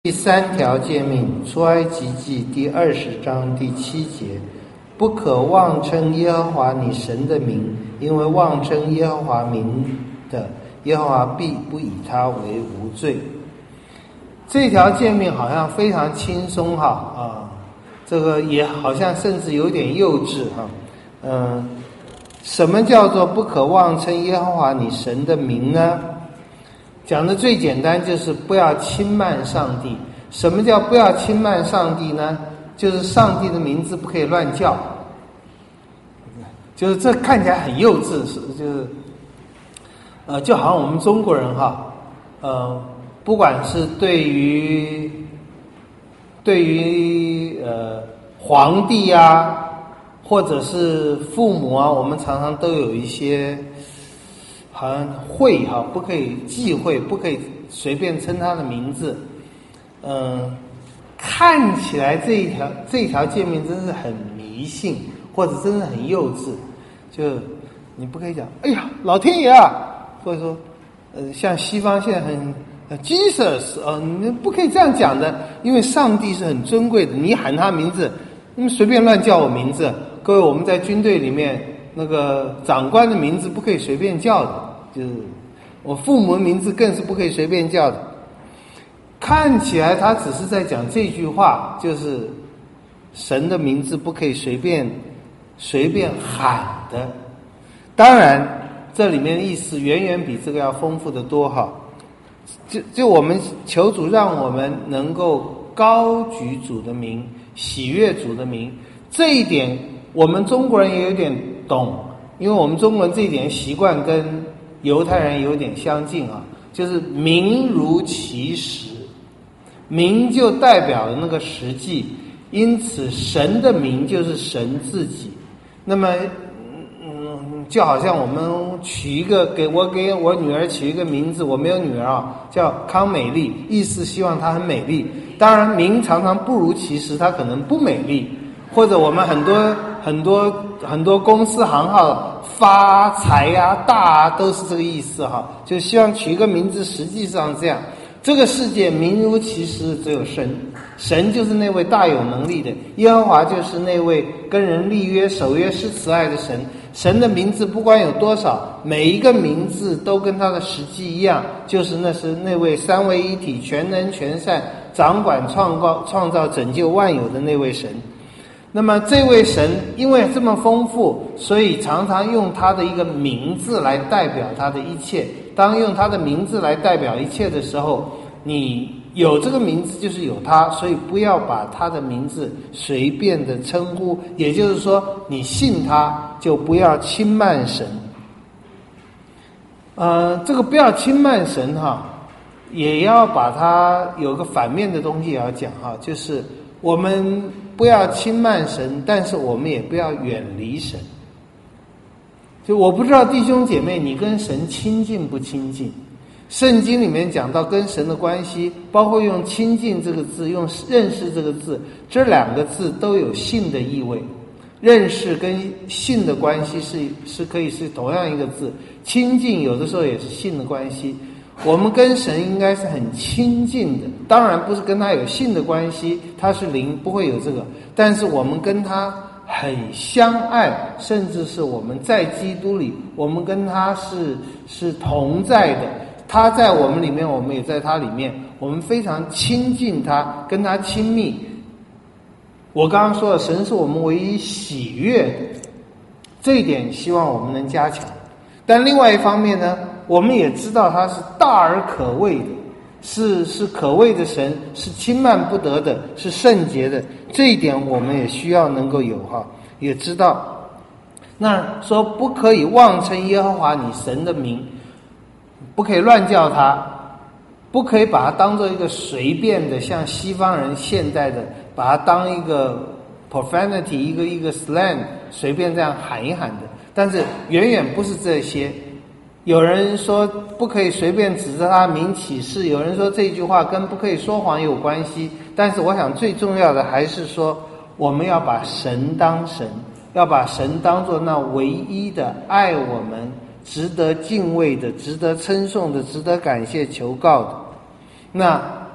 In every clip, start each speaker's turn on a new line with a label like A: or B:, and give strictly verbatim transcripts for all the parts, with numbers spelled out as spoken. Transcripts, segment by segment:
A: 第三条诫命，出埃及记第二十章第七节，不可妄称耶和华你神的名，因为妄称耶和华名的，耶和华必不以他为无罪。这条诫命好像非常轻松哈啊，这个也好像甚至有点幼稚哈。嗯，什么叫做不可妄称耶和华你神的名呢？讲的最简单，就是不要轻慢上帝。什么叫不要轻慢上帝呢？就是上帝的名字不可以乱叫。就是这看起来很幼稚，是就是呃，就好像我们中国人哈，呃，不管是对于对于呃皇帝啊，或者是父母啊，我们常常都有一些。好像讳哈，不可以忌讳，不可以随便称他的名字。嗯，看起来这一条这一条诫命真是很迷信，或者真的很幼稚。就你不可以讲，哎呀，老天爷啊，或者说，呃，像西方现在很呃 Jesus 呃，你不可以这样讲的，因为上帝是很尊贵的，你喊他名字，你们随便乱叫我名字。各位，我们在军队里面。那个长官的名字不可以随便叫的，就是我父母的名字更是不可以随便叫的。看起来他只是在讲这句话，就是神的名字不可以随便随便喊的。当然，这里面的意思远远比这个要丰富的多哈。就就我们求主让我们能够高举主的名，喜悦主的名，这一点我们中国人也有点懂，因为我们中国人这一点习惯跟犹太人有点相近啊，就是名如其实，名就代表了那个实际，因此神的名就是神自己。那么，嗯，就好像我们取一个给我给我女儿取一个名字，我没有女儿啊，叫康美丽，意思希望她很美丽。当然，名常常不如其实，她可能不美丽。或者我们很多很多很多公司行号发财呀、啊、大啊，都是这个意思哈，就希望取一个名字，实际上这样。这个世界名如其实只有神，神就是那位大有能力的，耶和华就是那位跟人立约守约施慈爱的神。神的名字不管有多少，每一个名字都跟他的实际一样，就是那是那位三位一体、全能全善、掌管创造创造拯救万有的那位神。那么这位神因为这么丰富，所以常常用他的一个名字来代表他的一切。当用他的名字来代表一切的时候，你有这个名字就是有他，所以不要把他的名字随便的称呼，也就是说你信他就不要轻慢神。呃，这个不要轻慢神哈，也要把它有个反面的东西也要讲哈，就是我们不要轻慢神，但是我们也不要远离神。就我不知道弟兄姐妹你跟神亲近不亲近，圣经里面讲到跟神的关系，包括用亲近这个字，用认识这个字，这两个字都有信的意味。认识跟信的关系是是可以是同样一个字，亲近有的时候也是信的关系。我们跟神应该是很亲近的，当然不是跟他有性的关系，他是灵，不会有这个，但是我们跟他很相爱，甚至是我们在基督里，我们跟他是是同在的，他在我们里面，我们也在他里面，我们非常亲近他，跟他亲密。我刚刚说了，神是我们唯一喜悦的，这一点希望我们能加强。但另外一方面呢，我们也知道他是大而可畏的，是是可畏的神，是轻慢不得的，是圣洁的，这一点我们也需要能够有哈，也知道。那说不可以妄称耶和华你神的名，不可以乱叫他，不可以把它当做一个随便的，像西方人现在的把它当一个 profanity 一个一个 slang 随便这样喊一喊的，但是远远不是这些。有人说不可以随便指着他名起誓，有人说这句话跟不可以说谎有关系，但是我想最重要的还是说我们要把神当神，要把神当作那唯一的爱我们值得敬畏的、值得称颂的、值得感谢求告的。那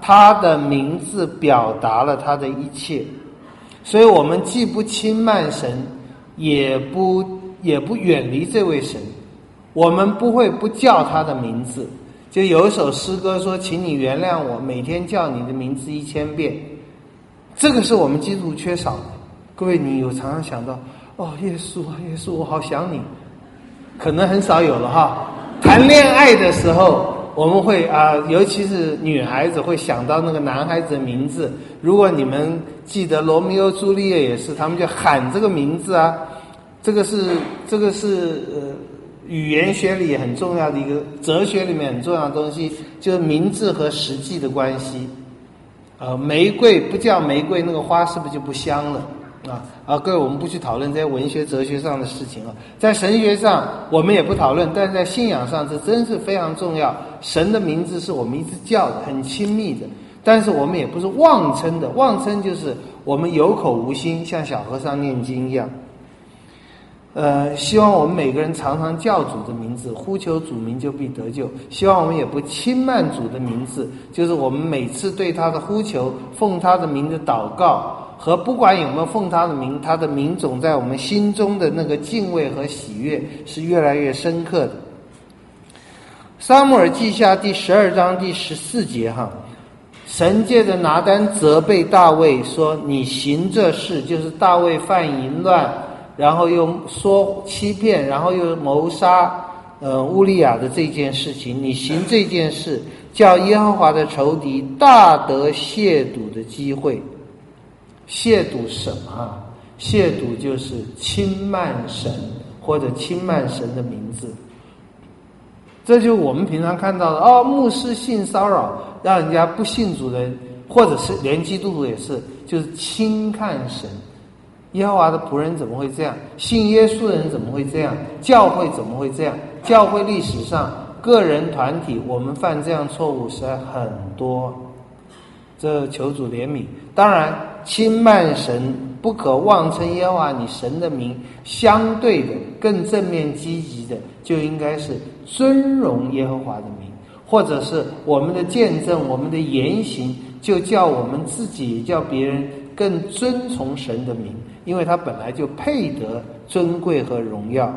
A: 他的名字表达了他的一切，所以我们既不轻慢神，也不也不远离这位神，我们不会不叫他的名字。就有一首诗歌说，请你原谅我每天叫你的名字一千遍，这个是我们基督徒缺少的。各位，你有常常想到，哦，耶稣啊，耶稣，我好想你，可能很少有了哈。谈恋爱的时候我们会啊、呃，尤其是女孩子会想到那个男孩子的名字。如果你们记得罗密欧朱丽叶也是，他们就喊这个名字啊，这个是这个是呃语言学里很重要的一个，哲学里面很重要的东西，就是名字和实际的关系。呃，玫瑰不叫玫瑰，那个花是不是就不香了？啊啊！各位，我们不去讨论这些文学哲学上的事情啊，在神学上我们也不讨论，但是在信仰上这真是非常重要。神的名字是我们一直叫的，很亲密的，但是我们也不是妄称的，妄称就是我们有口无心，像小和尚念经一样。呃，希望我们每个人常常叫主的名字，呼求主名就必得救。希望我们也不轻慢主的名字，就是我们每次对他的呼求，奉他的名的祷告，和不管有没有奉他的名，他的名总在我们心中的那个敬畏和喜悦是越来越深刻的。撒母耳记下第十二章第十四节哈，神借着拿单责备大卫说，你行这事，就是大卫犯淫乱，然后又说欺骗，然后又谋杀呃乌利亚的这件事情，你行这件事，叫耶和华的仇敌大得亵渎的机会。亵渎什么？亵渎就是轻慢神，或者轻慢神的名字。这就是我们平常看到的哦，牧师性骚扰，让人家不信主的人，或者是连基督徒也是，就是轻看神。耶和华的仆人怎么会这样？信耶稣的人怎么会这样？教会怎么会这样？教会历史上个人团体，我们犯这样错误实在很多，这求主怜悯。当然轻慢神，不可妄称耶和华你神的名，相对的更正面积极的就应该是尊荣耶和华的名，或者是我们的见证，我们的言行就叫我们自己也叫别人更尊崇神的名，因为他本来就配得尊贵和荣耀。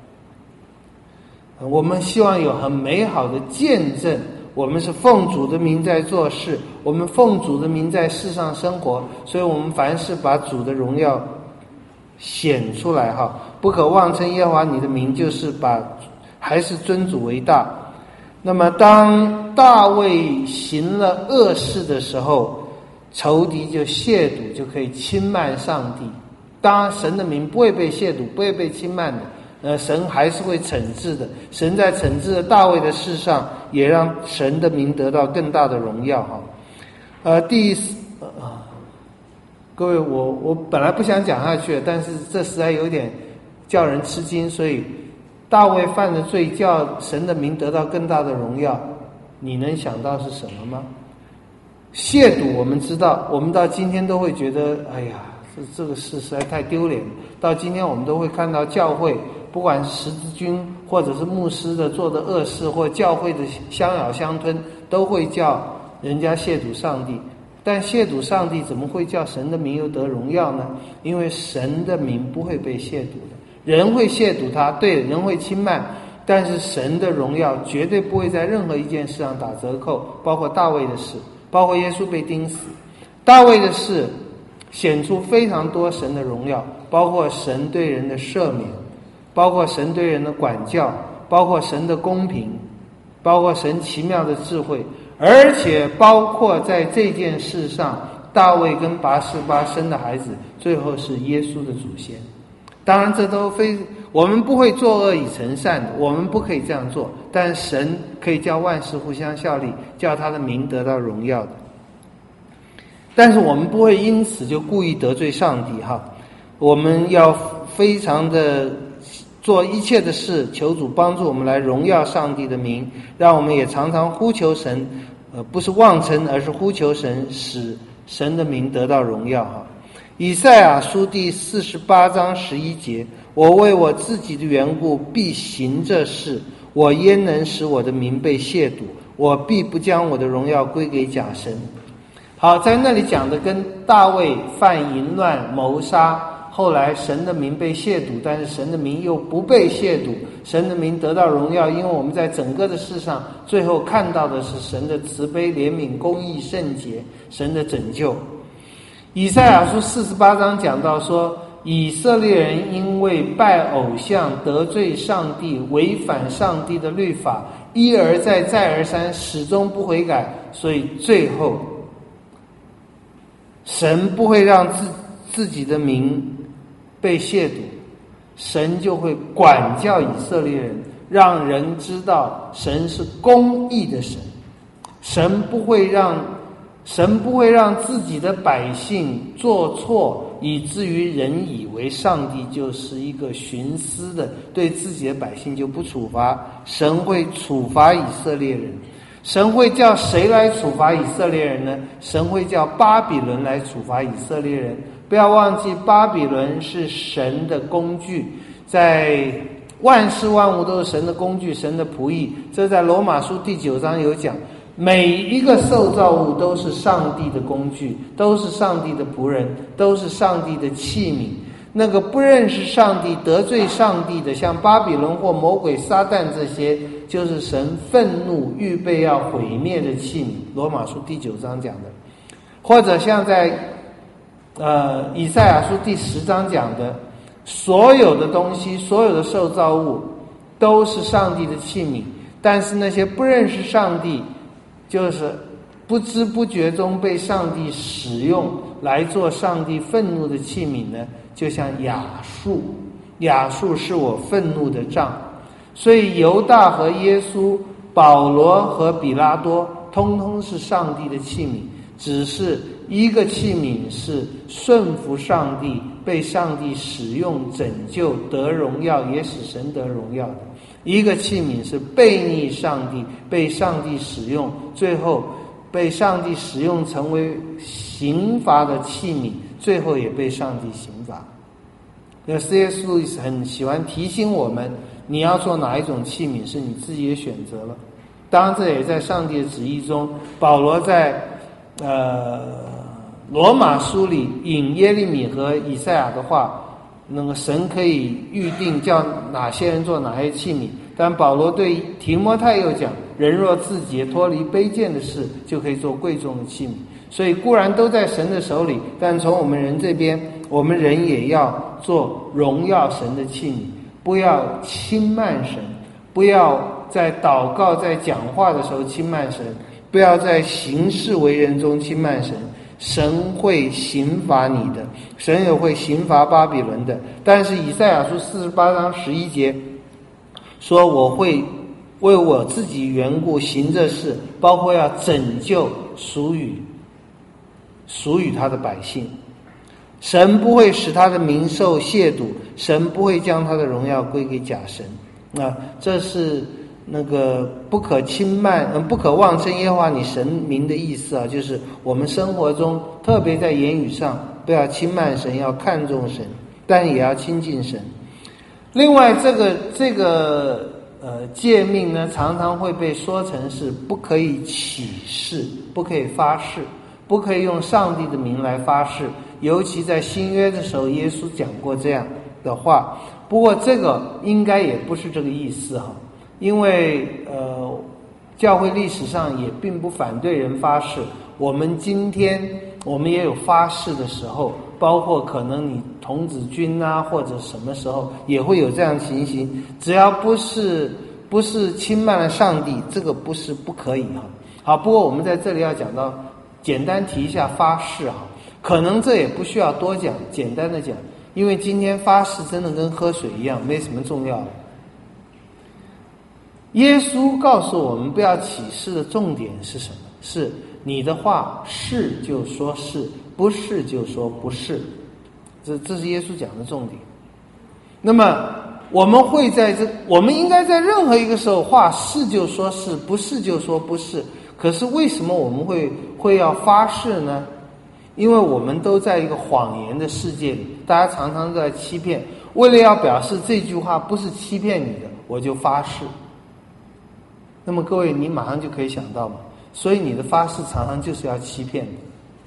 A: 我们希望有很美好的见证，我们是奉主的名在做事，我们奉主的名在世上生活，所以我们凡事把主的荣耀显出来哈，不可妄称耶和华你的名，就是把还是尊主为大。那么当大卫行了恶事的时候，仇敌就亵渎，就可以轻慢上帝。当然神的名不会被亵渎，不会被轻慢的，呃，神还是会惩治的。神在惩治了大卫的事上，也让神的名得到更大的荣耀哈。呃，第呃，各位，我我本来不想讲下去，但是这实在有点叫人吃惊，所以大卫犯的罪叫神的名得到更大的荣耀，你能想到是什么吗？亵渎我们知道，我们到今天都会觉得哎呀，这这个事实在太丢脸。到今天我们都会看到教会，不管是十字军或者是牧师的做的恶事，或教会的相咬相吞，都会叫人家亵渎上帝。但亵渎上帝怎么会叫神的名又得荣耀呢？因为神的名不会被亵渎的，人会亵渎他，对，人会轻慢，但是神的荣耀绝对不会在任何一件事上打折扣，包括大卫的事，包括耶稣被钉死。大卫的事显出非常多神的荣耀，包括神对人的赦免，包括神对人的管教，包括神的公平，包括神奇妙的智慧，而且包括在这件事上，大卫跟拔示巴生的孩子最后是耶稣的祖先。当然这都非我们不会作恶以成善的，我们不可以这样做，但神可以叫万事互相效力，叫他的名得到荣耀的。但是我们不会因此就故意得罪上帝哈，我们要非常的做一切的事，求主帮助我们来荣耀上帝的名，让我们也常常呼求神，呃，不是妄称，而是呼求神，使神的名得到荣耀哈。以赛亚书第四十八章十一节，我为我自己的缘故必行这事，我焉能使我的名被亵渎？我必不将我的荣耀归给假神。 好，在那里讲的跟大卫犯淫乱谋杀，后来神的名被亵渎，但是神的名又不被亵渎，神的名得到荣耀，因为我们在整个的世上最后看到的是神的慈悲怜悯公义圣洁，神的拯救。以赛亚书四十八章讲到说，以色列人因为拜偶像得罪上帝，违反上帝的律法，一而再再而三，始终不悔改，所以最后神不会让自自己的名被亵渎，神就会管教以色列人，让人知道神是公义的神。神不会让神不会让自己的百姓做错，以至于人以为上帝就是一个徇私的，对自己的百姓就不处罚。神会处罚以色列人。神会叫谁来处罚以色列人呢？神会叫巴比伦来处罚以色列人。不要忘记，巴比伦是神的工具，在万事万物都是神的工具，神的仆役。这在罗马书第九章有讲，每一个受造物都是上帝的工具，都是上帝的仆人，都是上帝的器皿。那个不认识上帝得罪上帝的，像巴比伦或魔鬼撒旦这些，就是神愤怒预备要毁灭的器皿。罗马书第九章讲的。或者像在呃以赛亚书第十章讲的，所有的东西，所有的受造物都是上帝的器皿，但是那些不认识上帝，就是不知不觉中被上帝使用来做上帝愤怒的器皿呢，就像亚述，亚述是我愤怒的杖。所以犹大和耶稣，保罗和比拉多，通通是上帝的器皿，只是一个器皿是顺服上帝，被上帝使用拯救得荣耀，也使神得荣耀的；一个器皿是悖逆上帝，被上帝使用，最后被上帝使用成为刑罚的器皿，最后也被上帝刑罚。那 C S 路易斯很喜欢提醒我们，你要做哪一种器皿是你自己的选择了。当然这也在上帝的旨意中。保罗在呃罗马书里引耶利米和以赛亚的话，那个神可以预定叫哪些人做哪些器皿，但保罗对提摩太又讲，人若自洁脱离卑贱的事，就可以做贵重的器皿。所以固然都在神的手里，但从我们人这边，我们人也要做荣耀神的器皿，不要轻慢神，不要在祷告在讲话的时候轻慢神，不要在行事为人中轻慢神。神会刑罚你的，神也会刑罚巴比伦的。但是以赛亚书四十八章十一节说，我会为我自己缘故行这事，包括要拯救属于属于他的百姓。神不会使他的名受亵渎，神不会将他的荣耀归给假神。啊，这是那个不可轻慢，嗯，不可妄称耶和华你神名的意思啊，就是我们生活中，特别在言语上，不要轻慢神，要看重神，但也要亲近神。另外，这个这个呃诫命呢，常常会被说成是不可以起誓，不可以发誓，不可以用上帝的名来发誓。尤其在新约的时候，耶稣讲过这样的话。不过这个应该也不是这个意思哈。因为呃，教会历史上也并不反对人发誓。我们今天我们也有发誓的时候，包括可能你童子军啊，或者什么时候也会有这样的情形。只要不是不是轻慢了上帝，这个不是不可以哈。好，不过我们在这里要讲到，简单提一下发誓哈，可能这也不需要多讲，简单的讲，因为今天发誓真的跟喝水一样，没什么重要的。耶稣告诉我们不要起誓的重点是什么？是你的话是就说是，不是就说不是。这这是耶稣讲的重点。那么我们会在这，我们应该在任何一个时候话是就说是，不是就说不是。可是为什么我们会会要发誓呢？因为我们都在一个谎言的世界里，大家常常都在欺骗。为了要表示这句话不是欺骗你的，我就发誓。那么各位，你马上就可以想到嘛，所以你的发誓常常就是要欺骗的。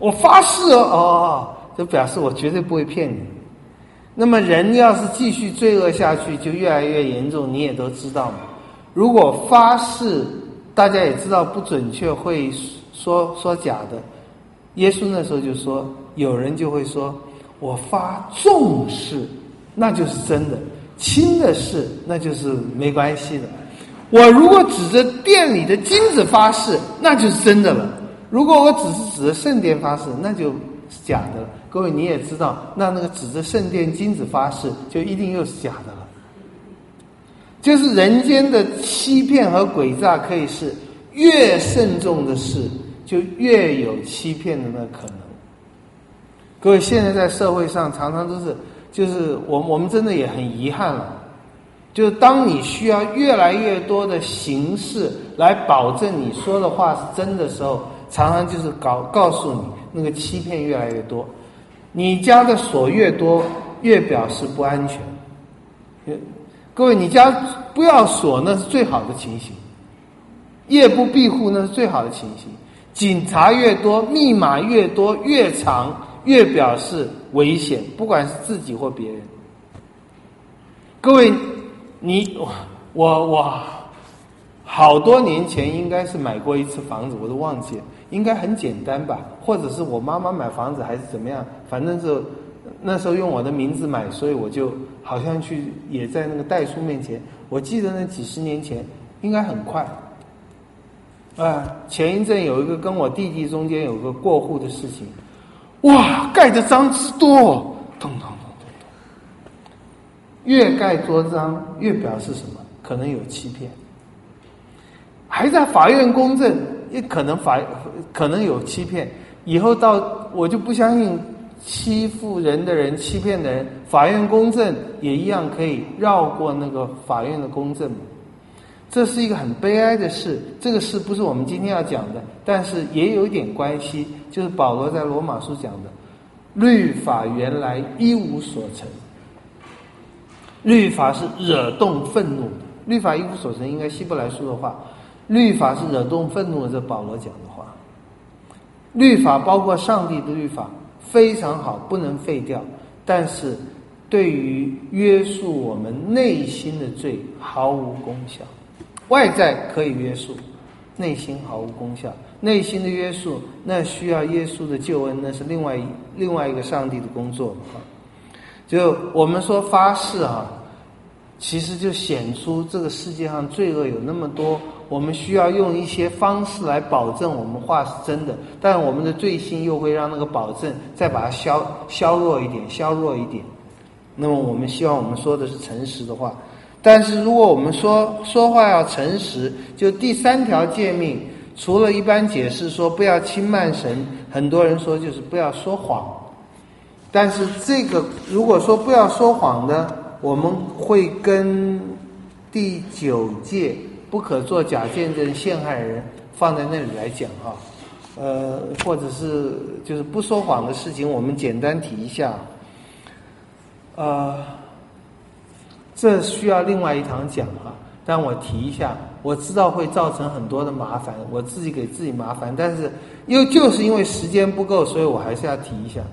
A: 我发誓哦，哦，就表示我绝对不会骗你。那么人要是继续罪恶下去，就越来越严重，你也都知道嘛。如果发誓，大家也知道不准确，会说说假的。耶稣那时候就说，有人就会说，我发重誓，那就是真的；轻的誓，那就是没关系的。我如果指着殿里的金子发誓，那就是真的了；如果我只是指着圣殿发誓，那就是假的了。各位你也知道，那那个指着圣殿金子发誓，就一定又是假的了。就是人间的欺骗和诡诈，可以是越慎重的事，就越有欺骗的那可能。各位现在在社会上常常都是，就是我我们真的也很遗憾了，就是当你需要越来越多的形式来保证你说的话是真的时候，常常就是告告诉你那个欺骗越来越多。你家的锁越多，越表示不安全。各位，你家不要锁，那是最好的情形；夜不闭户，那是最好的情形。警察越多，密码越多越长，越表示危险，不管是自己或别人。各位，你我我好多年前应该是买过一次房子，我都忘记了，应该很简单吧？或者是我妈妈买房子还是怎么样？反正是那时候用我的名字买，所以我就好像去也在那个代书面前。我记得那几十年前应该很快。啊，前一阵有一个跟我弟弟中间有个过户的事情，哇，盖的章之多，咚咚咚咚咚，越盖多章越表示什么？可能有欺骗。还在法院公证，也可能法可能有欺骗。以后到我就不相信欺负人的人、欺骗的人，法院公证也一样可以绕过那个法院的公证。这是一个很悲哀的事，这个事不是我们今天要讲的，但是也有一点关系，就是保罗在罗马书讲的，律法原来一无所成，律法是惹动愤怒的，律法一无所成应该希伯来书的话，律法是惹动愤怒的，这保罗讲的话。律法包括上帝的律法非常好，不能废掉，但是对于约束我们内心的罪毫无功效。外在可以约束，内心毫无功效。内心的约束，那需要耶稣的救恩，那是另外另外一个上帝的工作。就我们说发誓啊，其实就显出这个世界上罪恶有那么多，我们需要用一些方式来保证我们话是真的，但我们的罪性又会让那个保证再把它削削弱一点，削弱一点。那么我们希望我们说的是诚实的话。但是如果我们说说话要诚实，就第三条诫命，除了一般解释说不要轻慢神，很多人说就是不要说谎。但是这个如果说不要说谎的，我们会跟第九诫不可做假见证陷害人放在那里来讲哈，呃，或者是就是不说谎的事情，我们简单提一下，呃。这需要另外一堂讲哈，但我提一下，我知道会造成很多的麻烦，我自己给自己麻烦，但是又就是因为时间不够，所以我还是要提一下。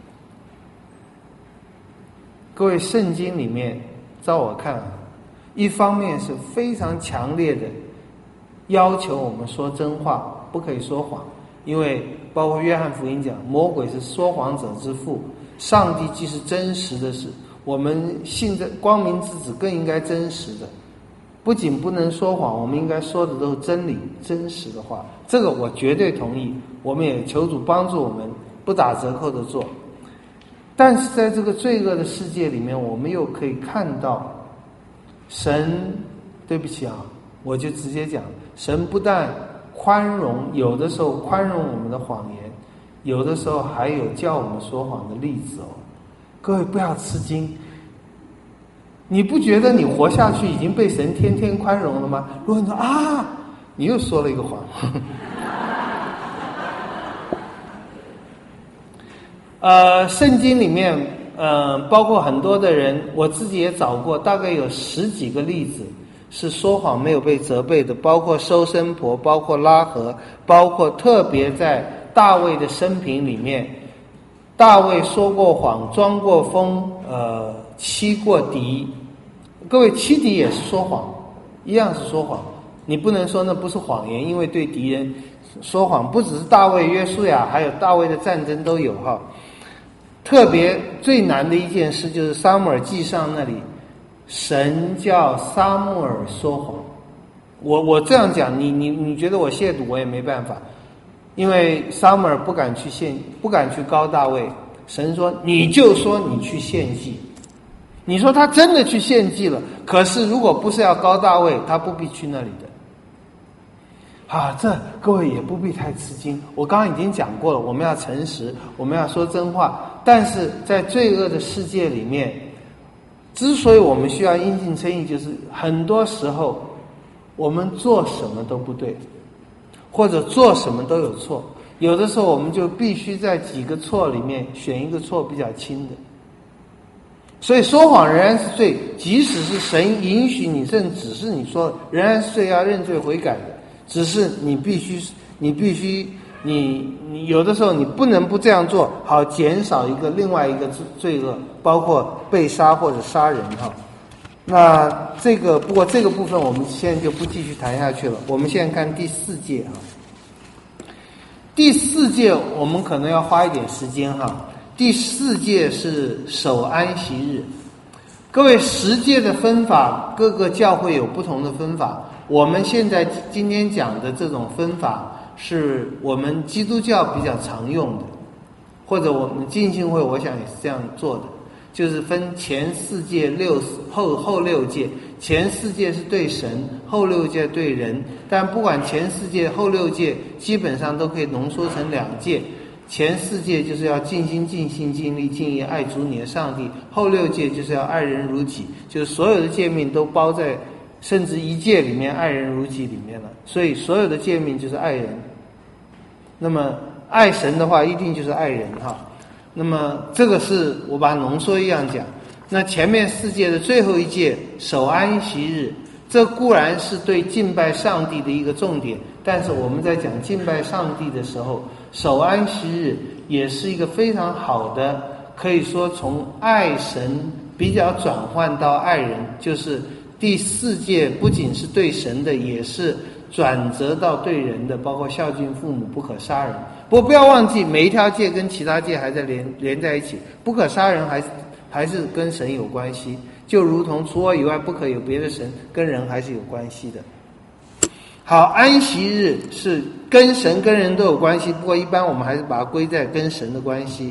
A: 各位，圣经里面照我看啊，一方面是非常强烈的要求我们说真话，不可以说谎，因为包括约翰福音讲，魔鬼是说谎者之父，上帝既是真实的事，我们信着光明之子更应该真实的，不仅不能说谎，我们应该说的都是真理真实的话，这个我绝对同意，我们也求主帮助我们不打折扣的做。但是在这个罪恶的世界里面，我们又可以看到神，对不起啊，我就直接讲，神不但宽容，有的时候宽容我们的谎言，有的时候还有叫我们说谎的例子哦。各位不要吃惊，你不觉得你活下去已经被神天天宽容了吗？如果你说啊，你又说了一个谎。呃，圣经里面，呃，包括很多的人，我自己也找过，大概有十几个例子是说谎没有被责备的，包括收生婆，包括拉合，包括特别在大卫的生平里面，大卫说过谎，装过疯，呃，欺过敌。各位，欺敌也是说谎，一样是说谎。你不能说那不是谎言，因为对敌人说谎，不只是大卫、约书亚，还有大卫的战争都有哈。特别最难的一件事就是撒母耳记上那里，神叫撒母耳说谎。我我这样讲，你你你觉得我亵渎，我也没办法，因为撒母耳不敢去献，不敢去膏大卫。神说，你就说你去献祭。你说他真的去献祭了，可是如果不是要膏大卫，他不必去那里的。啊，这各位也不必太吃惊。我刚刚已经讲过了，我们要诚实，我们要说真话。但是在罪恶的世界里面，之所以我们需要因信称义，就是很多时候我们做什么都不对，或者做什么都有错。有的时候我们就必须在几个错里面选一个错比较轻的。所以说谎仍然是罪，即使是神允许你，甚至只是你说仍然是罪，要认罪悔改的。只是你必须，你必须，你你有的时候你不能不这样做，好减少一个另外一个罪恶，包括被杀或者杀人哈。那这个不过这个部分我们现在就不继续谈下去了。我们现在看第四诫哈。第四诫我们可能要花一点时间哈。第四诫是守安息日。各位，十诫的分法，各个教会有不同的分法。我们现在今天讲的这种分法，是我们基督教比较常用的，或者我们浸信会，我想也是这样做的，就是分前四诫、六后后六诫。前四诫是对神，后六诫对人。但不管前四诫、后六诫，基本上都可以浓缩成两诫。前四诫就是要尽心尽性尽力尽意爱主你的上帝，后六诫就是要爱人如己，就是所有的诫命都包在甚至一诫里面，爱人如己里面了。所以所有的诫命就是爱人。那么爱神的话一定就是爱人哈。那么这个是我把它浓缩一样讲。那前面四诫的最后一诫守安息日，这固然是对敬拜上帝的一个重点，但是我们在讲敬拜上帝的时候，守安息日也是一个非常好的，可以说从爱神比较转换到爱人，就是第四诫不仅是对神的，也是转折到对人的，包括孝敬父母、不可杀人。不过不要忘记，每一条诫跟其他诫还在连连在一起，不可杀人还是还是跟神有关系，就如同除我以外不可有别的神，跟人还是有关系的。好，安息日是跟神跟人都有关系，不过一般我们还是把它归在跟神的关系。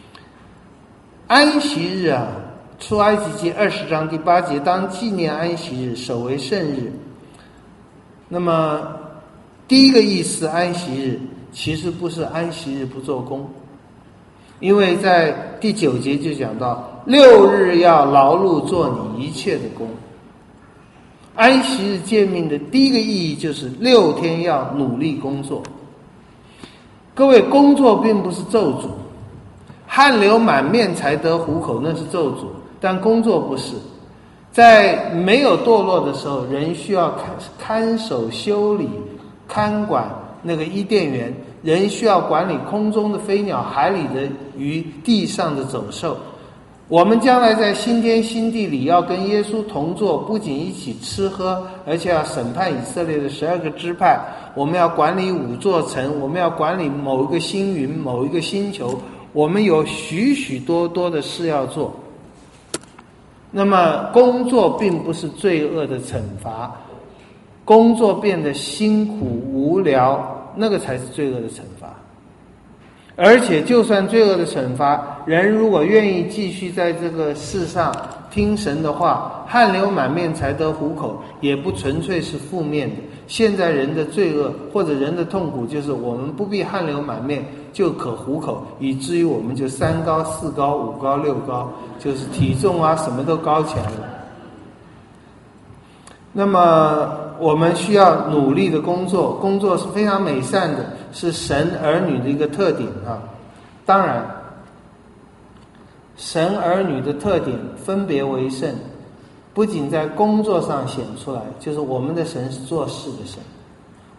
A: 安息日啊，出埃及记二十章第八节，当纪念安息日，守为圣日。那么第一个意思，安息日其实不是安息日不做工，因为在第九节就讲到六日要劳碌做你一切的工。安息日诫命的第一个意义就是六天要努力工作。各位，工作并不是咒诅，汗流满面才得糊口那是咒诅，但工作不是。在没有堕落的时候，人需要看看守修理看管那个伊甸园，人需要管理空中的飞鸟、海里的鱼、地上的走兽。我们将来在新天新地里要跟耶稣同坐，不仅一起吃喝，而且要审判以色列的十二个支派。我们要管理五座城，我们要管理某一个星云、某一个星球，我们有许许多多的事要做。那么工作并不是罪恶的惩罚，工作变得辛苦无聊，那个才是罪恶的惩罚。而且就算罪恶的惩罚，人如果愿意继续在这个世上听神的话，汗流满面才得糊口，也不纯粹是负面的。现在人的罪恶或者人的痛苦，就是我们不必汗流满面就可糊口，以至于我们就三高四高五高六高，就是体重啊什么都高起来了。那么我们需要努力的工作，工作是非常美善的，是神儿女的一个特点啊。当然神儿女的特点分别为圣，不仅在工作上显出来，就是我们的神是做事的神，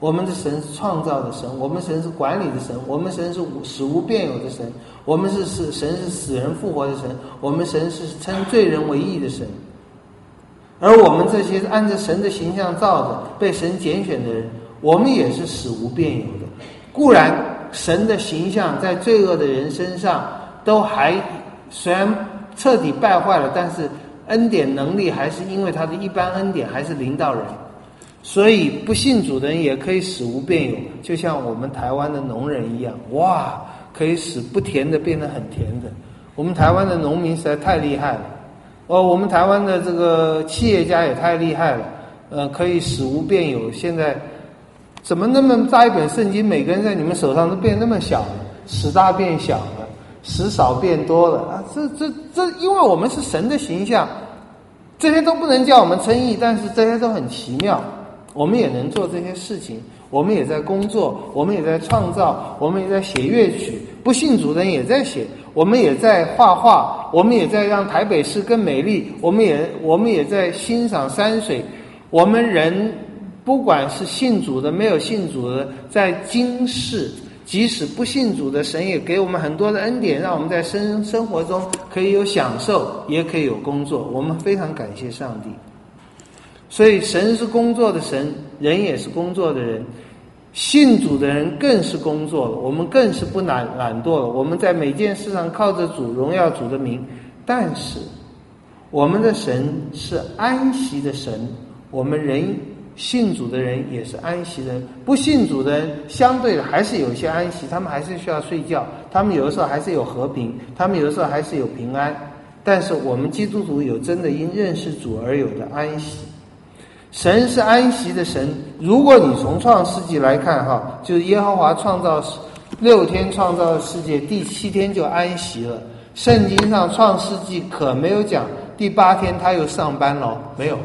A: 我们的神是创造的神，我们神是管理的神，我们神是使无变有的神，我们是使神是死人复活的神，我们神是称罪人为义的神。而我们这些按照神的形象造的被神拣选的人，我们也是使无变有的。固然神的形象在罪恶的人身上都还虽然彻底败坏了，但是恩典能力还是因为他的一般恩典还是临到人，所以不信主的人也可以使无变有，就像我们台湾的农人一样，哇，可以使不甜的变得很甜的。我们台湾的农民实在太厉害了，哦，我们台湾的这个企业家也太厉害了，呃，可以使无变有。现在怎么那么大一本圣经，每个人在你们手上都变那么小了，使大变小了，使少变多了啊！这这这，因为我们是神的形象，这些都不能叫我们称义，但是这些都很奇妙。我们也能做这些事情，我们也在工作，我们也在创造，我们也在写乐曲，不信主的人也在写，我们也在画画，我们也在让台北市更美丽，我们也我们也在欣赏山水。我们人不管是信主的没有信主的，在今世即使不信主的，神也给我们很多的恩典，让我们在生生活中可以有享受，也可以有工作，我们非常感谢上帝。所以神是工作的神，人也是工作的人，信主的人更是工作了，我们更是不懒懒惰了，我们在每件事上靠着主，荣耀主的名。但是我们的神是安息的神，我们人信主的人也是安息的人，不信主的人相对的还是有一些安息，他们还是需要睡觉，他们有的时候还是有和平，他们有的时候还是有平安。但是我们基督徒有真的因认识主而有的安息。神是安息的神，如果你从创世纪来看哈，就是耶和华创造六天创造世界，第七天就安息了。圣经上创世纪可没有讲第八天他又上班了，没有。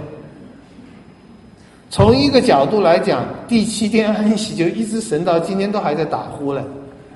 A: 从一个角度来讲，第七天安息就一直神到今天都还在打呼了。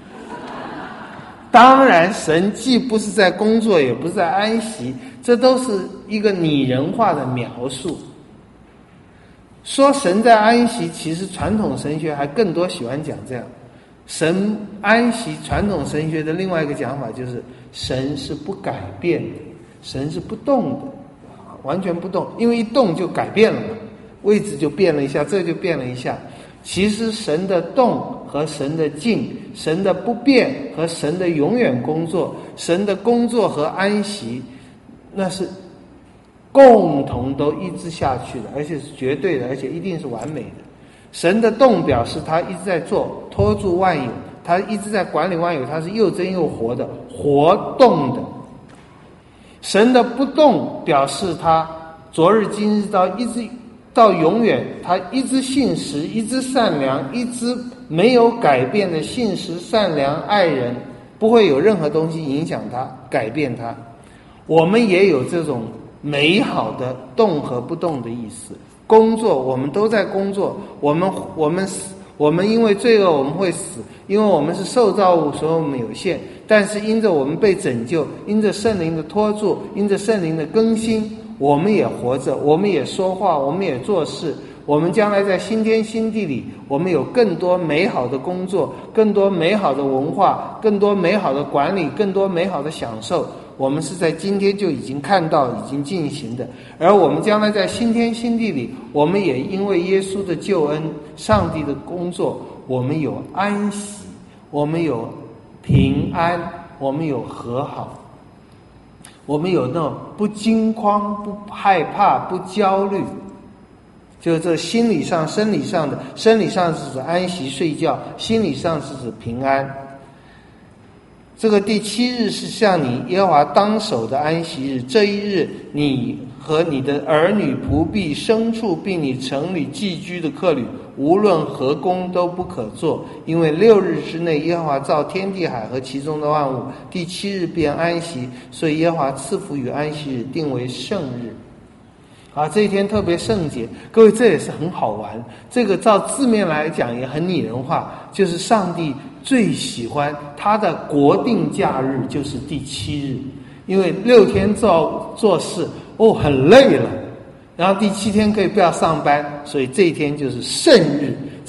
A: 当然神既不是在工作也不是在安息，这都是一个拟人化的描述。说神在安息，其实传统神学还更多喜欢讲这样。神安息，传统神学的另外一个讲法就是神是不改变的，神是不动的，完全不动，因为一动就改变了嘛，位置就变了一下，这就变了一下。其实神的动和神的静，神的不变和神的永远工作，神的工作和安息，那是共同都一直下去的，而且是绝对的，而且一定是完美的。神的动表示他一直在做，托住万有，他一直在管理万有，他是又真又活的，活动的。神的不动表示他昨日今日到一直到永远，他一直信实，一直善良，一直没有改变的信实善良爱人，不会有任何东西影响他改变他。我们也有这种美好的动和不动的意思。工作我们都在工作，我们我们死我们因为罪恶我们会死，因为我们是受造物，所以我们有限，但是因着我们被拯救，因着圣灵的托住，因着圣灵的更新，我们也活着，我们也说话，我们也做事，我们将来在新天新地里，我们有更多美好的工作，更多美好的文化，更多美好的管理，更多美好的享受，我们是在今天就已经看到已经进行的。而我们将来在新天新地里，我们也因为耶稣的救恩，上帝的工作，我们有安息，我们有平安，我们有和好，我们有那种不惊慌，不害怕，不焦虑，就是这心理上生理上的，生理上是指安息睡觉，心理上是指平安。这个第七日是向你耶和华当守的安息日，这一日你和你的儿女仆婢牲畜并你城里寄居的客旅，无论何工都不可做，因为六日之内耶和华造天地海和其中的万物，第七日便安息，所以耶和华赐福与安息日，定为圣日。啊，这一天特别圣洁，各位这也是很好玩。这个照字面来讲也很拟人化，就是上帝最喜欢他的国定假日就是第七日，因为六天做做事哦很累了，然后第七天可以不要上班，所以这一天就是圣日。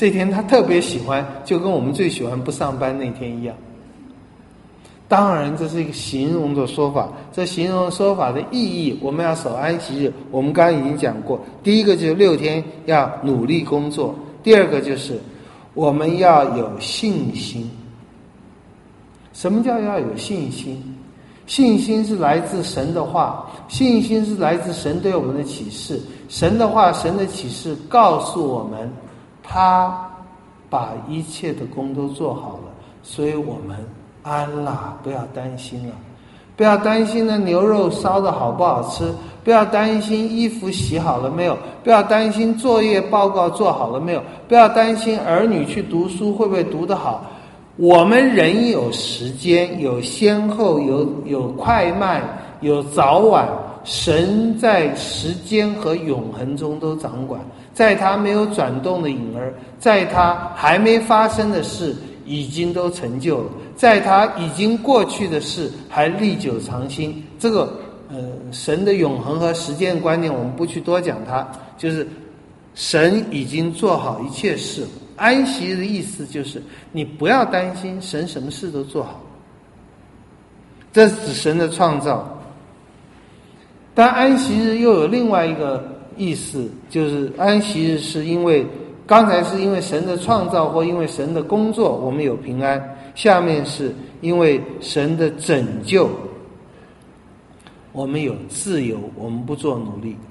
A: 这天他特别喜欢，就跟我们最喜欢不上班那天一样。当然这是一个形容的说法，这形容说法的意义，我们要守安息日，我们刚刚已经讲过，第一个就是六天要努力工作，第二个就是我们要有信心。什么叫要有信心？信心是来自神的话，信心是来自神对我们的启示，神的话，神的启示告诉我们，他把一切的工都做好了，所以我们安了，不要担心了，不要担心呢牛肉烧的好不好吃，不要担心衣服洗好了没有，不要担心作业报告做好了没有，不要担心儿女去读书会不会读得好。我们人有时间，有先后，有有快慢，有早晚，神在时间和永恒中都掌管，在他没有转动的影儿，在他还没发生的事已经都成就了，在他已经过去的事还历久常新。这个呃，神的永恒和时间观念我们不去多讲它，就是神已经做好一切事。安息日的意思就是你不要担心，神什么事都做好，这是指神的创造。但安息日又有另外一个意思，就是安息日是因为刚才是因为神的创造或因为神的工作我们有平安，下面是因为神的拯救我们有自由，我们不做努力。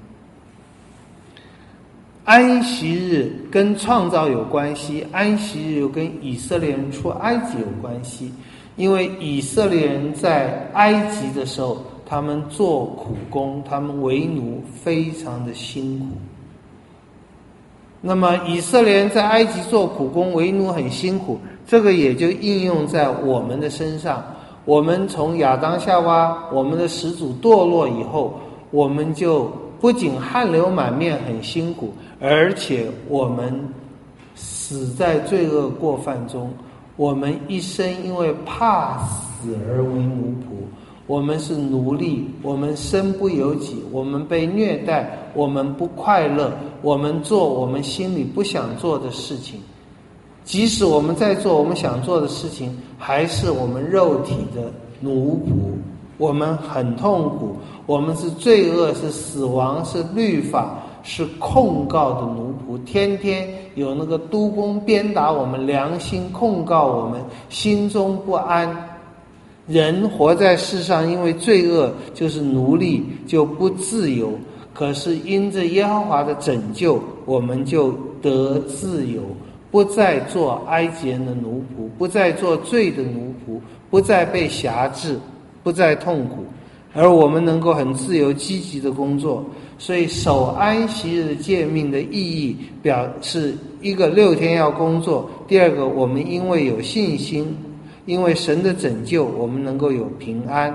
A: 安息日跟创造有关系，安息日又跟以色列人出埃及有关系，因为以色列人在埃及的时候，他们做苦工，他们为奴，非常的辛苦。那么以色列人在埃及做苦工为奴很辛苦，这个也就应用在我们的身上。我们从亚当夏娃，我们的始祖堕落以后，我们就不仅汗流满面很辛苦，而且我们死在罪恶过犯中，我们一生因为怕死而为奴仆，我们是奴隶，我们身不由己，我们被虐待，我们不快乐，我们做我们心里不想做的事情，即使我们在做我们想做的事情，还是我们肉体的奴仆，我们很痛苦，我们是罪恶，是死亡，是律法，是控告的奴仆，天天有那个督工鞭打我们，良心控告我们，心中不安。人活在世上，因为罪恶就是奴隶，就不自由，可是因着耶和华的拯救，我们就得自由，不再做埃及人的奴仆，不再做罪的奴仆，不再被辖制，不再痛苦，而我们能够很自由积极的工作。所以守安息日的诫命的意义，表示一个六天要工作，第二个我们因为有信心，因为神的拯救，我们能够有平安。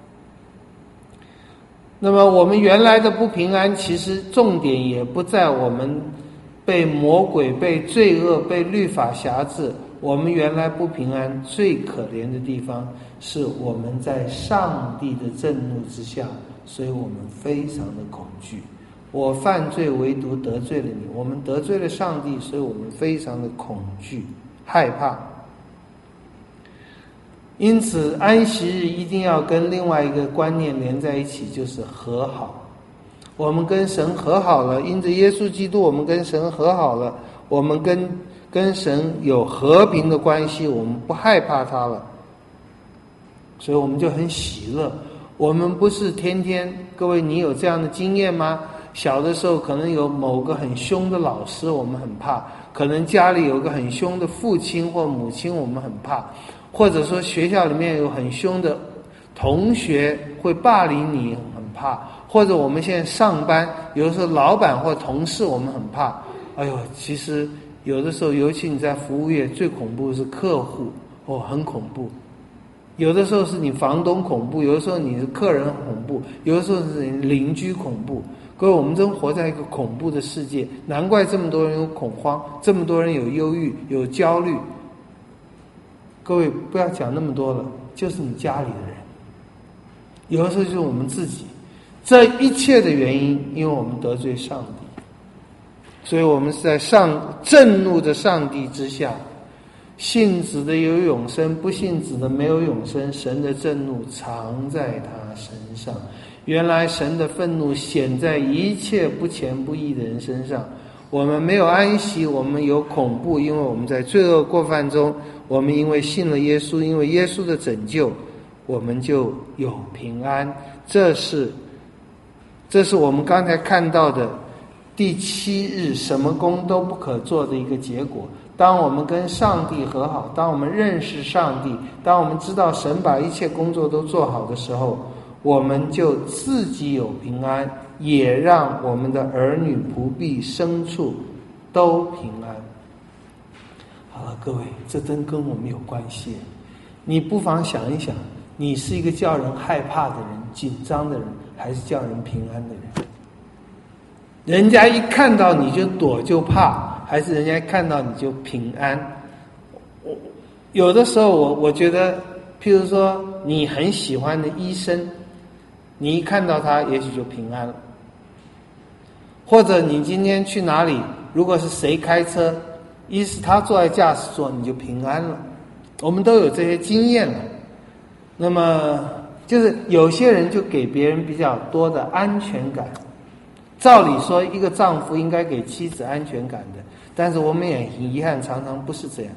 A: 那么我们原来的不平安，其实重点也不在我们被魔鬼、被罪恶、被律法辖制。我们原来不平安最可怜的地方，是我们在上帝的震怒之下，所以我们非常的恐惧。我犯罪唯独得罪了你，我们得罪了上帝，所以我们非常的恐惧害怕。因此安息日一定要跟另外一个观念连在一起，就是和好。我们跟神和好了，因着耶稣基督我们跟神和好了，我们跟跟神有和平的关系，我们不害怕他了，所以我们就很喜乐。我们不是天天，各位你有这样的经验吗？小的时候可能有某个很凶的老师，我们很怕，可能家里有个很凶的父亲或母亲，我们很怕，或者说学校里面有很凶的同学会霸凌你，很怕，或者我们现在上班有的时候老板或同事我们很怕。哎呦，其实有的时候尤其你在服务业，最恐怖的是客户，哦，很恐怖。有的时候是你房东恐怖，有的时候你是客人恐怖，有的时候是你邻居恐怖。各位，我们真活在一个恐怖的世界，难怪这么多人有恐慌，这么多人有忧郁，有焦虑。各位不要讲那么多了，就是你家里的人，有的时候就是我们自己。这一切的原因，因为我们得罪上帝。 所以我们是在上震怒的上帝之下，信子的有永生，不信子的没有永生。神的震怒藏在他身上。原来神的愤怒显在一切不虔不义的人身上。我们没有安息，我们有恐怖，因为我们在罪恶过犯中。我们因为信了耶稣，因为耶稣的拯救，我们就有平安。这是这是我们刚才看到的第七日什么工都不可做的一个结果。当我们跟上帝和好，当我们认识上帝，当我们知道神把一切工作都做好的时候，我们就自己有平安，也让我们的儿女仆婢牲畜都平安。好了，各位，这真跟我们有关系。你不妨想一想，你是一个叫人害怕的人、紧张的人，还是叫人平安的人？人家一看到你就躲就怕，还是人家一看到你就平安？我有的时候我我觉得，譬如说你很喜欢的医生，你一看到他也许就平安了。或者你今天去哪里，如果是谁开车，一是他坐在驾驶座，你就平安了。我们都有这些经验了。那么就是有些人就给别人比较多的安全感。照理说一个丈夫应该给妻子安全感的，但是我们也很遗憾，常常不是这样。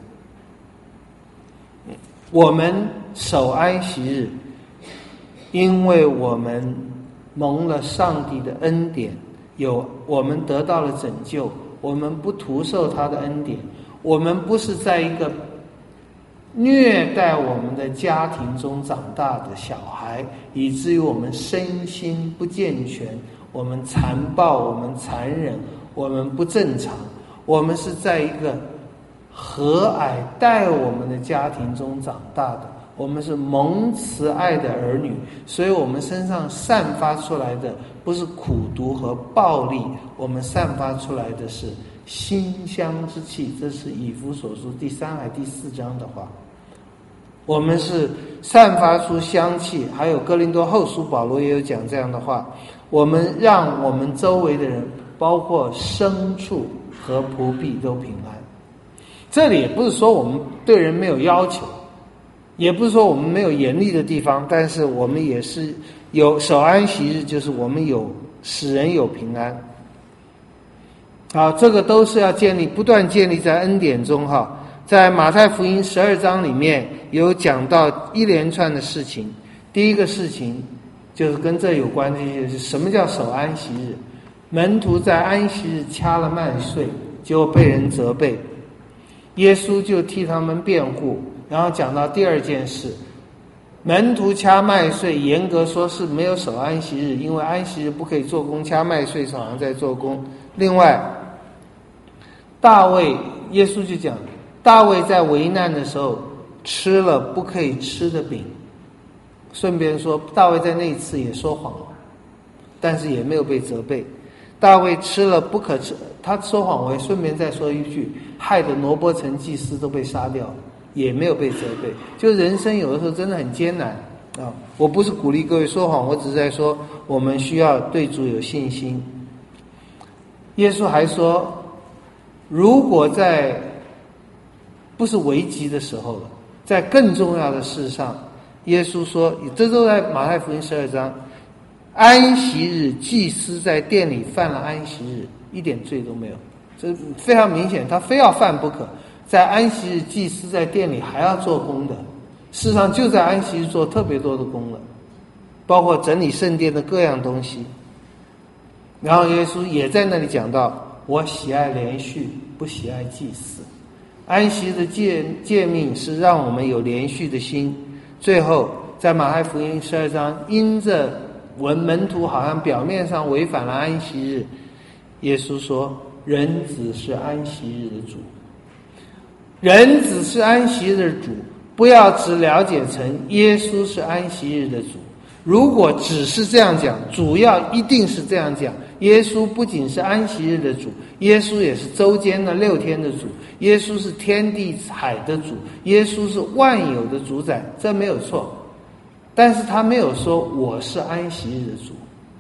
A: 我们守安息日，因为我们蒙了上帝的恩典，有我们得到了拯救，我们不徒受他的恩典，我们不是在一个虐待我们的家庭中长大的小孩，以至于我们身心不健全，我们残暴，我们残忍，我们不正常。我们是在一个和蔼待我们的家庭中长大的，我们是蒙慈爱的儿女，所以我们身上散发出来的不是苦毒和暴力，我们散发出来的是馨香之气。这是以弗所书第三还第四章的话。我们是散发出香气，还有哥林多后书保罗也有讲这样的话。我们让我们周围的人，包括牲畜和仆婢都平安。这里也不是说我们对人没有要求，也不是说我们没有严厉的地方，但是我们也是有守安息日，就是我们有使人有平安。好，这个都是要建立，不断建立在恩典中哈。在马太福音十二章里面有讲到一连串的事情。第一个事情就是跟这有关系，就是什么叫守安息日。门徒在安息日掐了麦穗，结果被人责备，耶稣就替他们辩护。然后讲到第二件事，门徒掐麦穗，严格说是没有守安息日，因为安息日不可以做工，掐麦穗是好像在做工。另外，大卫，耶稣就讲，大卫在危难的时候吃了不可以吃的饼。顺便说，大卫在那一次也说谎了，但是也没有被责备。大卫吃了不可吃，他说谎，我也顺便再说一句，害得挪波城祭司都被杀掉，也没有被责备。就人生有的时候真的很艰难啊！我不是鼓励各位说谎，我只是在说我们需要对主有信心。耶稣还说，如果在不是危急的时候了，在更重要的事上，耶稣说，这都在马太福音十二章，安息日祭司在店里犯了安息日，一点罪都没有，这非常明显，他非要犯不可。在安息日祭司在店里还要做工的，事实上就在安息日做特别多的工了，包括整理圣殿的各样东西。然后耶稣也在那里讲到，我喜爱连续，不喜爱祭祀。安息日的诫诫命是让我们有连续的心。最后在马太福音十二章，因着文门徒好像表面上违反了安息日，耶稣说，人子是安息日的主。人子是安息日的主，不要只了解成耶稣是安息日的主。如果只是这样讲，主要一定是这样讲，耶稣不仅是安息日的主，耶稣也是周间的六天的主，耶稣是天地海的主，耶稣是万有的主宰，这没有错。但是他没有说我是安息日的主。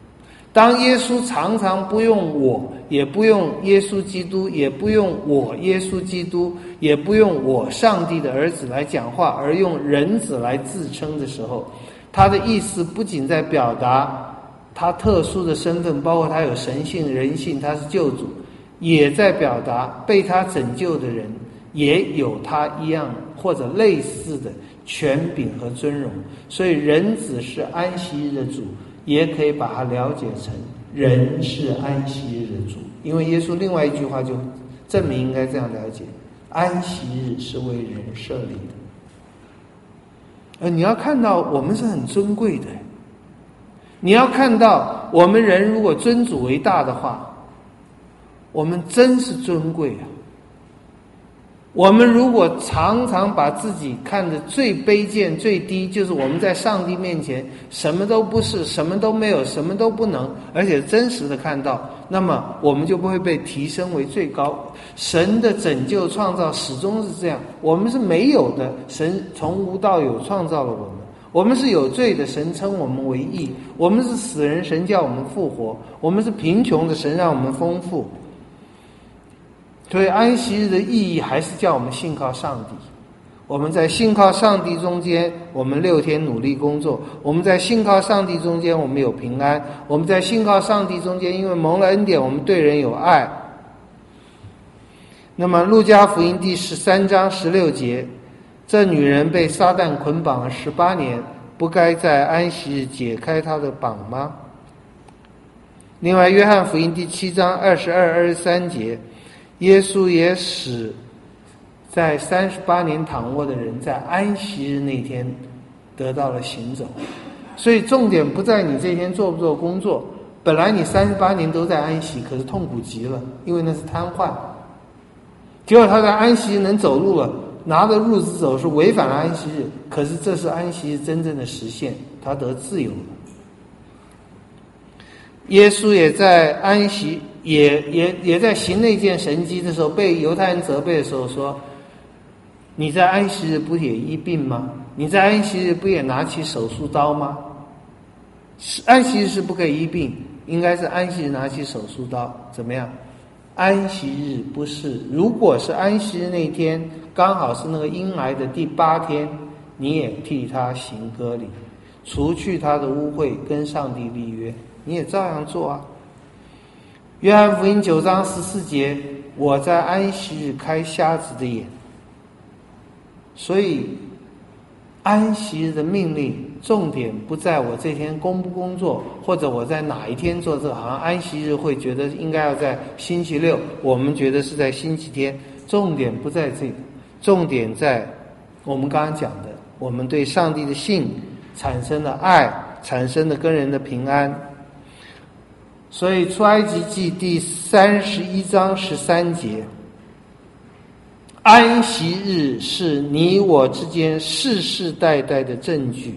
A: 当耶稣常常不用我，也不用耶稣基督，也不用我耶稣基督，也不用我上帝的儿子来讲话，而用人子来自称的时候，他的意思不仅在表达他特殊的身份，包括他有神性人性，他是救主，也在表达被他拯救的人也有他一样或者类似的权柄和尊荣。所以人子是安息日的主，也可以把它了解成人是安息日的主，因为耶稣另外一句话就证明应该这样了解，安息日是为人设立的。而你要看到我们是很尊贵的，你要看到我们人如果尊主为大的话，我们真是尊贵啊。我们如果常常把自己看得最卑贱最低，就是我们在上帝面前什么都不是，什么都没有，什么都不能，而且真实的看到，那么我们就不会被提升为最高。神的拯救创造始终是这样，我们是没有的，神从无到有创造了我们。我们是有罪的，神称我们为义；我们是死人，神叫我们复活；我们是贫穷的，神让我们丰富。所以安息日的意义还是叫我们信靠上帝。我们在信靠上帝中间，我们六天努力工作；我们在信靠上帝中间，我们有平安；我们在信靠上帝中间，因为蒙了恩典，我们对人有爱。那么路加福音第十三章十六节，这女人被撒旦捆绑了十八年，不该在安息日解开她的绑吗？另外约翰福音第七章二十二、二十三节，耶稣也使在三十八年躺卧的人在安息日那天得到了行走。所以重点不在你这天做不做工作，本来你三十八年都在安息，可是痛苦极了，因为那是瘫痪。结果他在安息日能走路了，拿着褥子走，是违反了安息日，可是这是安息日真正的实现，他得自由了。耶稣也在安息也也也在行那件神迹的时候，被犹太人责备的时候说，你在安息日不也医病吗？你在安息日不也拿起手术刀吗？安息日是不可以医病，应该是安息日拿起手术刀。怎么样？安息日不是，如果是安息日那天刚好是那个婴儿的第八天，你也替他行割礼，除去他的污秽，跟上帝立约，你也照样做啊。约翰福音九章十四节，我在安息日开瞎子的眼。所以安息日的命令重点不在我这天工不工作，或者我在哪一天做这个，好像安息日会觉得应该要在星期六，我们觉得是在星期天，重点不在这个，重点在我们刚刚讲的，我们对上帝的信产生了爱，产生了跟人的平安。所以出埃及记第三十一章十三节，安息日是你我之间世世代代的证据。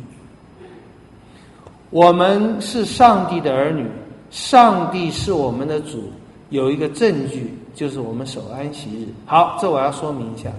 A: 我们是上帝的儿女，上帝是我们的主，有一个证据，就是我们守安息日。好，这我要说明一下。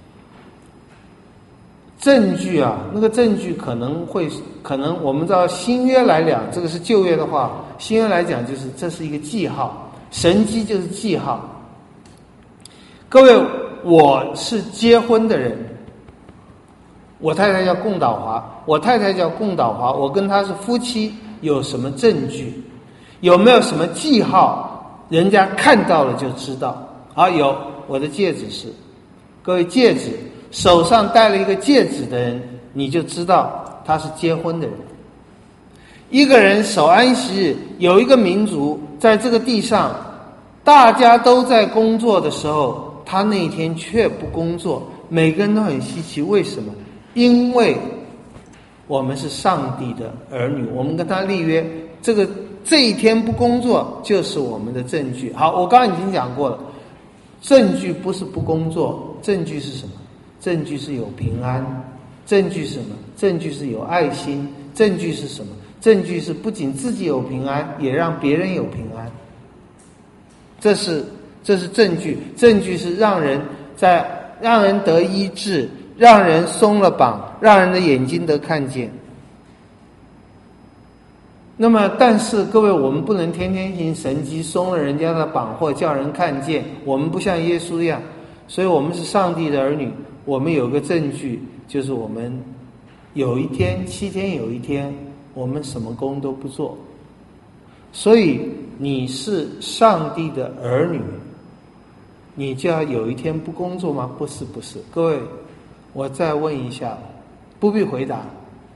A: 证据啊，那个证据可能会，可能我们知道新约来讲，这个是旧约的话，新约来讲就是这是一个记号，神迹就是记号。各位，我是结婚的人，我太太叫龚导华，我太太叫龚导华，我跟她是夫妻，有什么证据？有没有什么记号？人家看到了就知道。啊，有，我的戒指是，各位戒指。手上戴了一个戒指的人，你就知道他是结婚的人。一个人守安息日，有一个民族在这个地上，大家都在工作的时候，他那一天却不工作，每个人都很稀奇，为什么？因为我们是上帝的儿女，我们跟他立约，这个这一天不工作就是我们的证据。好，我刚刚已经讲过了，证据不是不工作，证据是什么？证据是有平安，证据是什么？证据是有爱心，证据是什么？证据是不仅自己有平安，也让别人有平安。这是这是证据，证据是让人在让人得医治，让人松了绑，让人的眼睛得看见。 那么，但是各位，我们不能天天行神迹，松了人家的绑或叫人看见。我们不像耶稣一样，所以我们是上帝的儿女。我们有个证据，就是我们有一天，七天有一天，我们什么工都不做。所以你是上帝的儿女，你就要有一天不工作吗？不是，不是。各位，我再问一下，不必回答。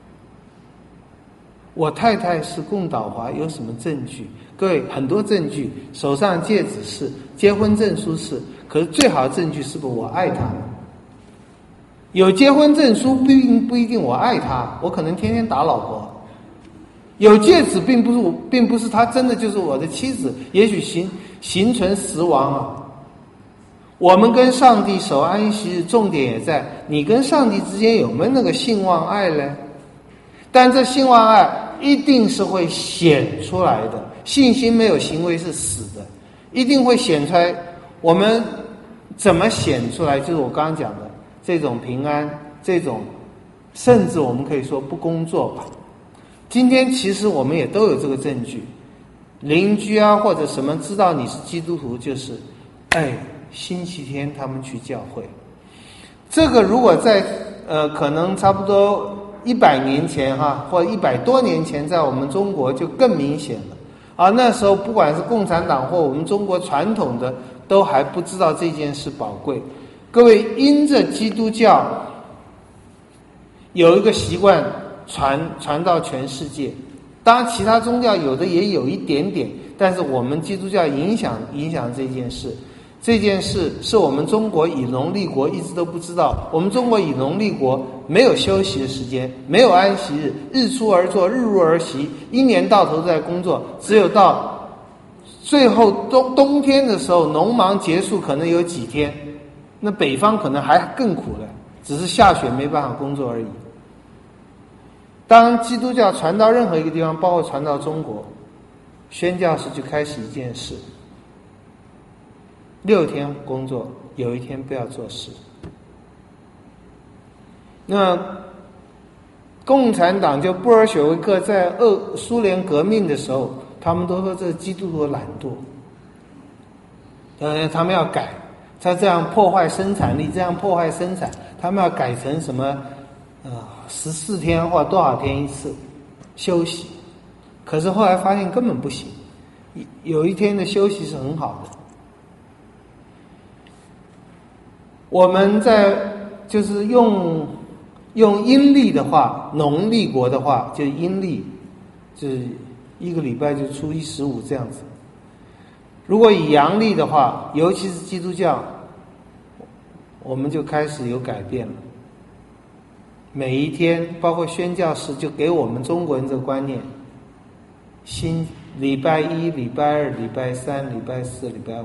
A: 我太太是共导华，有什么证据？各位，很多证据，手上戒指是，结婚证书是，可是最好的证据是不是我爱她？有结婚证书不一定不一定我爱她，我可能天天打老婆。有戒指并不是我，并不是她真的就是我的妻子，也许形形存实亡啊。我们跟上帝守安息日，重点也在你跟上帝之间有没有那个信望爱呢？但这信望爱一定是会显出来的，信心没有行为是死的，一定会显出来。我们怎么显出来？就是我刚刚讲的这种平安，这种甚至我们可以说不工作吧。今天其实我们也都有这个证据，邻居啊或者什么知道你是基督徒，就是哎，星期天他们去教会。这个如果在呃可能差不多一百年前哈，或一百多年前，在我们中国就更明显了。啊，那时候不管是共产党或我们中国传统的，都还不知道这件事宝贵。各位，因着基督教有一个习惯传传到全世界，当然其他宗教有的也有一点点，但是我们基督教影响影响这件事。这件事是我们中国以农立国一直都不知道。我们中国以农立国没有休息的时间，没有安息日，日出而作，日入而息，一年到头都在工作，只有到最后冬冬天的时候，农忙结束可能有几天，那北方可能还更苦了，只是下雪没办法工作而已。当基督教传到任何一个地方，包括传到中国，宣教士就开始一件事，六天工作，有一天不要做事。那共产党就布尔什维克在俄苏联革命的时候，他们都说这是基督徒的懒惰，呃，他们要改，他这样破坏生产力，这样破坏生产，他们要改成什么呃十四天或多少天一次休息。可是后来发现根本不行，有一天的休息是很好的。我们在就是用用阴历的话，农历国的话，就阴历，就是一个礼拜就初一十五这样子。如果以阳历的话，尤其是基督教，我们就开始有改变了。每一天，包括宣教士就给我们中国人这个观念：新礼拜一、礼拜二、礼拜三、礼拜四、礼拜五。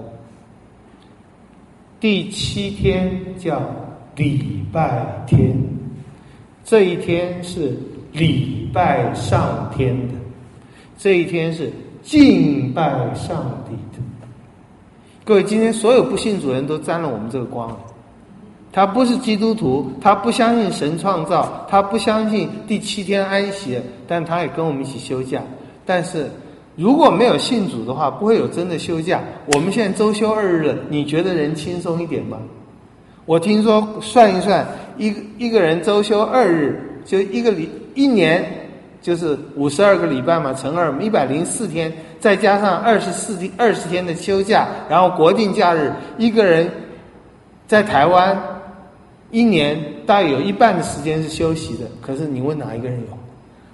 A: 第七天叫礼拜天，这一天是礼拜上天的，这一天是敬拜上帝的。各位，今天所有不信主人都沾了我们这个光了。他不是基督徒，他不相信神创造，他不相信第七天安息，但他也跟我们一起休假。但是如果没有信主的话，不会有真的休假。我们现在周休二日了，你觉得人轻松一点吗？我听说算一算，一个一个人周休二日，就一个礼一年就是五十二个礼拜嘛，乘二一百零四天，再加上二十四天二十天的休假，然后国定假日，一个人在台湾一年大概有一半的时间是休息的。可是你问哪一个人有？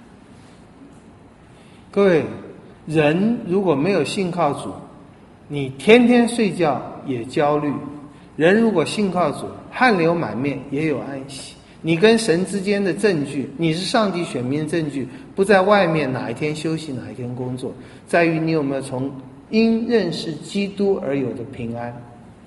A: 各位，人如果没有信靠主，你天天睡觉也焦虑；人如果信靠主，汗流满面也有安息。你跟神之间的证据，你是上帝选民的证据，不在外面哪一天休息哪一天工作，在于你有没有从因认识基督而有的平安，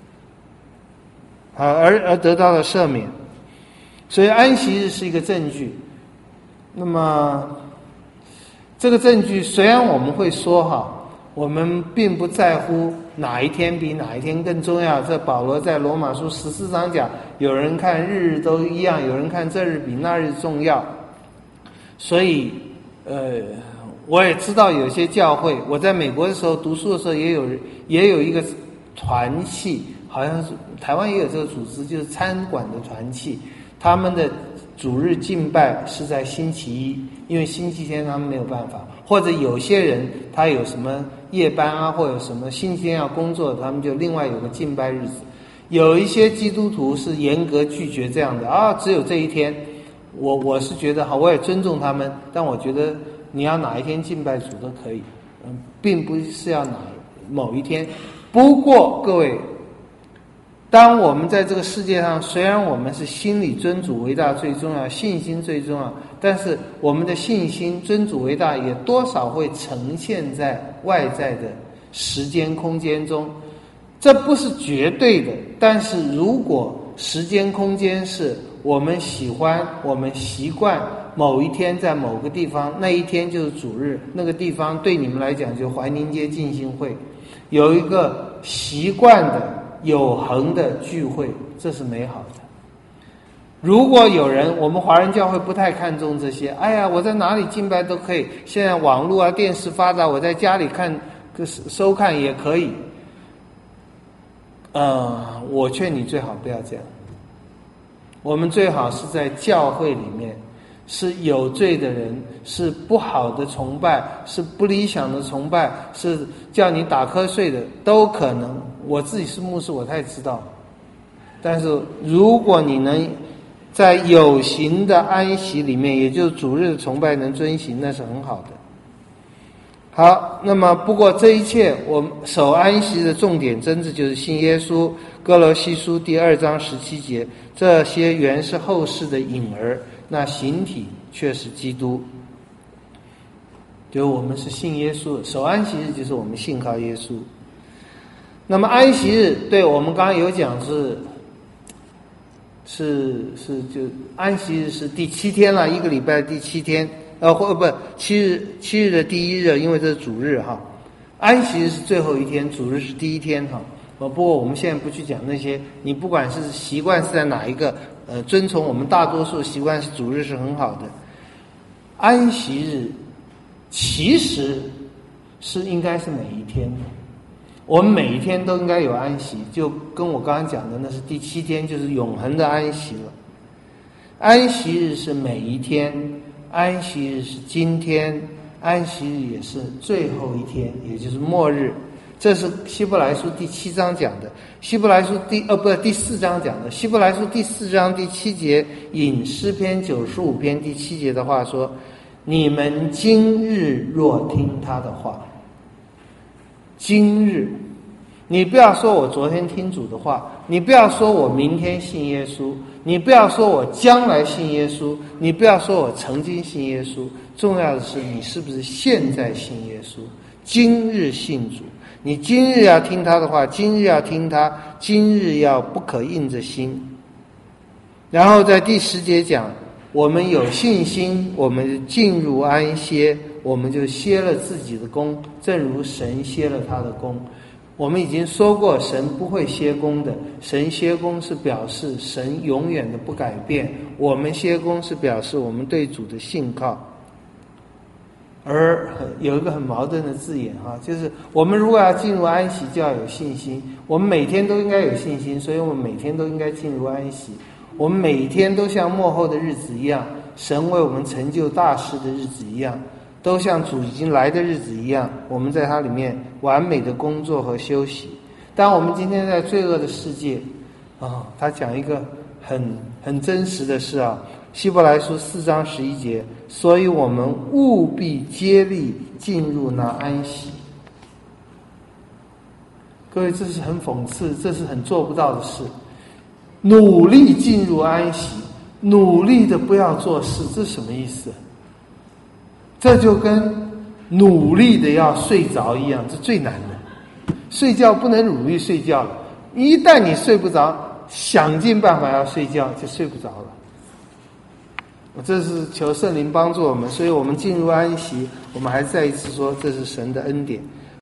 A: 好而而得到了赦免。所以安息日是一个证据。那么这个证据虽然我们会说哈，我们并不在乎哪一天比哪一天更重要。这保罗在罗马书十四章讲，有人看日日都一样，有人看这日比那日重要。所以呃， 我也知道有些教会，我在美国的时候读书的时候也有也有一个团契，好像是台湾也有这个组织，就是餐馆的团契，他们的主日敬拜是在星期一，因为星期天他们没有办法，或者有些人他有什么夜班啊，或者什么星期天要工作，他们就另外有个敬拜日子。有一些基督徒是严格拒绝这样的啊，只有这一天。我我是觉得好，我也尊重他们，但我觉得你要哪一天敬拜主都可以，嗯，并不是要哪某一天。不过各位，当我们在这个世界上，虽然我们是心里尊主为大最重要，信心最重要，但是我们的信心尊主为大也多少会呈现在外在的时间空间中。这不是绝对的，但是如果时间空间是我们喜欢，我们习惯某一天在某个地方，那一天就是主日，那个地方对你们来讲就怀宁街浸信会，有一个习惯的有恒的聚会，这是美好的。如果有人，我们华人教会不太看重这些，哎呀，我在哪里敬拜都可以，现在网络啊电视发达，我在家里看收看也可以。呃，我劝你最好不要这样。我们最好是在教会里面，是有罪的人，是不好的崇拜，是不理想的崇拜，是叫你打瞌睡的，都可能。我自己是牧师，我太知道。但是如果你能在有形的安息里面，也就是主日的崇拜能遵行，那是很好的。好，那么不过这一切，我们守安息的重点真的就是信耶稣。哥罗西书第二章十七节，这些原是后世的影儿，那形体却是基督。就我们是信耶稣，守安息日就是我们信靠耶稣。那么安息日，对我们刚刚有讲是是是就安息日是第七天了，一个礼拜的第七天。呃，或不七日，七日的第一日，因为这是主日哈。安息日是最后一天，主日是第一天哈。呃，不过我们现在不去讲那些，你不管是习惯是在哪一个，呃，遵从我们大多数习惯是主日是很好的。安息日其实是应该是每一天的，我们每一天都应该有安息，就跟我刚刚讲的那是第七天，就是永恒的安息了。安息日是每一天。安息日是今天，安息日也是最后一天，也就是末日。这是希伯来书第七章讲的，希伯来书第呃不第四章讲的，希伯来书第四章第七节引诗篇九十五篇第七节的话说：“你们今日若听他的话。”今日，你不要说我昨天听主的话，你不要说我明天信耶稣，你不要说我将来信耶稣，你不要说我曾经信耶稣，重要的是你是不是现在信耶稣，今日信主。你今日要听他的话，今日要听他，今日要不可硬着心。然后在第十节讲，我们有信心，我们进入安歇，我们就歇了自己的功，正如神歇了他的功。我们已经说过，神不会歇功的，神歇功是表示神永远的不改变，我们歇功是表示我们对主的信靠。而有一个很矛盾的字眼哈，就是我们如果要进入安息，就要有信心。我们每天都应该有信心，所以我们每天都应该进入安息。我们每天都像末后的日子一样，神为我们成就大事的日子一样，都像主已经来的日子一样，我们在它里面完美的工作和休息。但我们今天在罪恶的世界啊、哦，他讲一个很很真实的事啊，希伯来书四章十一节，所以我们务必竭力进入那安息。各位，这是很讽刺，这是很做不到的事。努力进入安息，努力的不要做事，这是什么意思？这就跟努力的要睡着一样，这最难的。睡觉不能努力睡觉了，一旦你睡不着，想尽办法要睡觉就睡不着了。这是求圣灵帮助我们，所以我们进入安息，我们还再一次说这是神的恩典。